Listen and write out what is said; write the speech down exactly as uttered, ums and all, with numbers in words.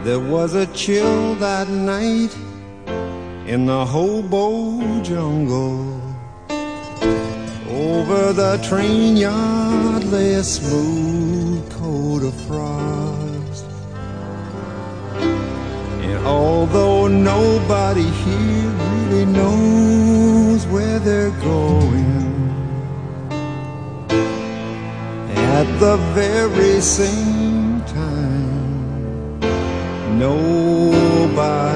There was a chill that night in the hobo jungle. Over the train yard lay a smooth coat of frost. And although nobody here really knows where they're going, at the very same time nobody